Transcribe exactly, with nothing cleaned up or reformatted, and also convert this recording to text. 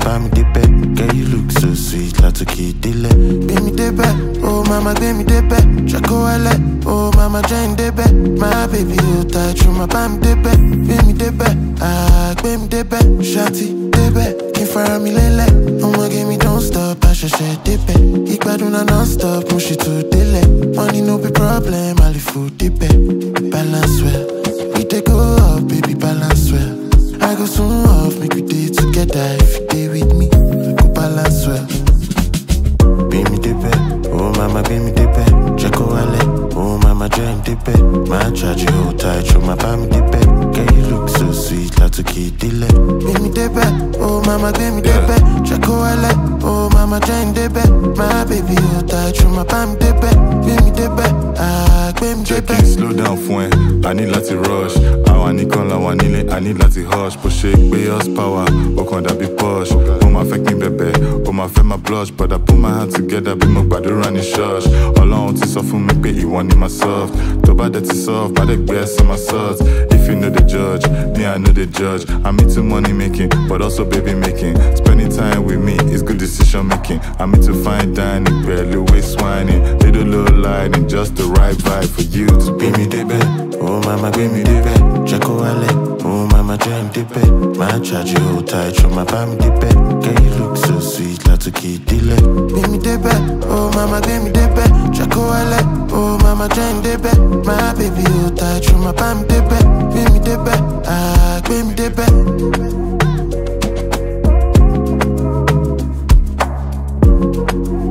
buy me the bed. Girl, you look so sweet, like to keep delay. Give me the bed, oh mama, give me the bed. Chaco wallet, oh mama, join the bed. My baby, you tight, you my buy me the bed. Give me the bed, ah, give me the bed. Shawty, the bed, can't fire me lele. Oh my, give me don't stop, I should share the bed. Ikbaduna non-stop, push it to delay. Money no be problem, I live food the bed. Balance well, we take go up, baby, balance well. I go soon off, make we day together. If you day with me, we go balance well. Be me the bed, oh mama, be me the bed. Jacko wallet, oh mama, join the bed. My charge you hold tight, show my buy me the bed. Girl, you look so sweet, like to keep delay. Be me the bed, oh mama, be me the bed. Jacko wallet, oh mama, join the bed. My baby hold tight, show my buy me the bed. Be me the bed, ah, be me the bed. Slow down fún ẹ, I need láti rush. Àwa nìkan làwa nílé, I need láti hush. Bó ṣe gbé us power, ó kàn dàbí push. Ó máa fẹ́ kí n bẹ̀bẹ̀, ó máa fẹ́ máa blush. But I put my hand together bí mo gbàdúrà ní church. Ọlọ́run ti sọ fún mi pé ìwọ ni my soft. Tó bá dẹ̀ ti soft, bá dẹ̀ gbé ẹsẹ̀ my salt. If you know the judge, me I know the judge. I'm into money making, but also baby making. Spending time with me is good decision making. I'm into fine dining, barely waist whining. Little low lighting, just the right vibe for you to be me the bed. Oh mama, give me the bed. Jacko wallet, oh mama, join the bed. My charge you hold tight, show my buy me the bed. Girl, you look so sweet, like to keep delay. Give me the bed, oh mama, give me the bed. Jacko wallet, oh mama, join the bed. My baby hold tight, show my buy me the bed. Give me the bed, ah, give me the bed.